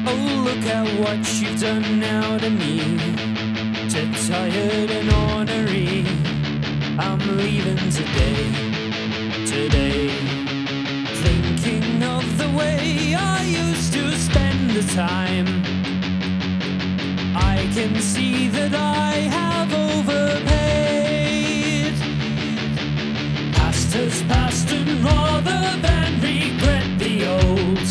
Oh, look at what you've done now to me. Too tired and ornery. I'm leaving today, thinking of the way I used to spend the time. I can see that I have overpaid. Past has passed, and rather than regret the old,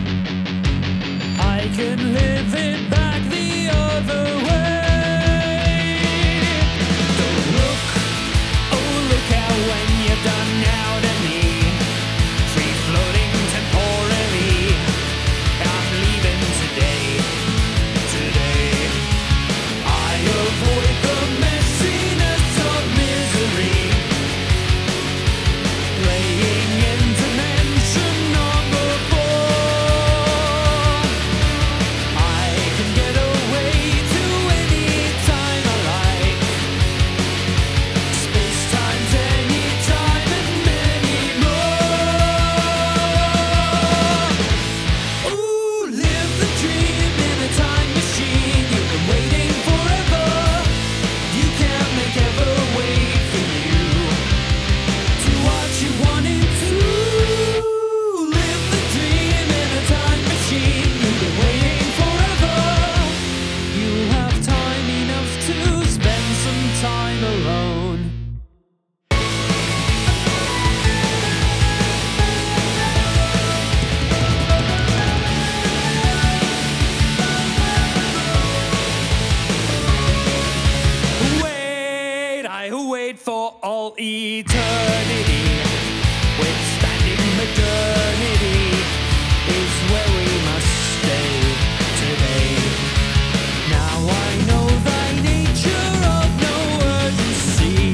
I can live it back the other way. Don't look, oh look at when you're done now to me. Free floating temporally, I'm leaving today. I avoid the messiness of misery, playing in dimension number 4. I can get away to any time I like. Space times any time and many more. Ooh, live the dream in a time machine. You've been waiting forever. You can't make ever wait for you to what you wanted to. Live the dream in a time machine. You've been waiting forever. You'll have time enough to spend some time alone. Wait, I wait for all eternity. Withstanding modernity is where we must stay today. Now I know thy nature of no urgency.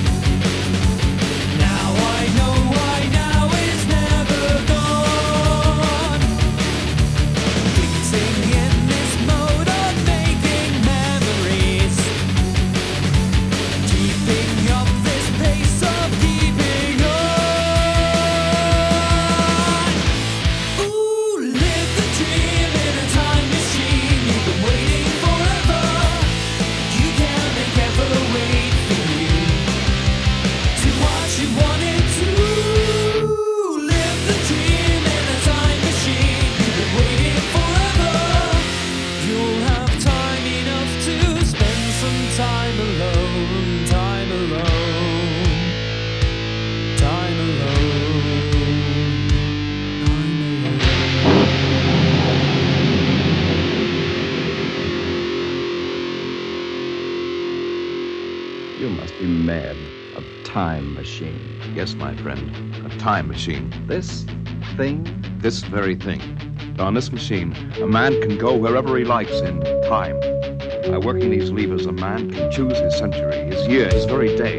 Now I know why now is never gone. Fixing in this mode of making memories, keeping up this pace of keeping on. Ooh, live the dream in a time machine. You've been waiting forever. You can't make ever wait for you to what you wanted to. Live the dream in a time machine. You've been waiting forever. You'll have time enough to spend some time alone. Time alone. Time alone. Time alone. You must be mad. A time machine. Yes, my friend, a time machine. This thing? This very thing. On this machine, a man can go wherever he likes in time. By working these levers, a man can choose his century, his year, his very day.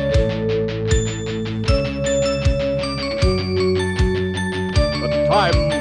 But time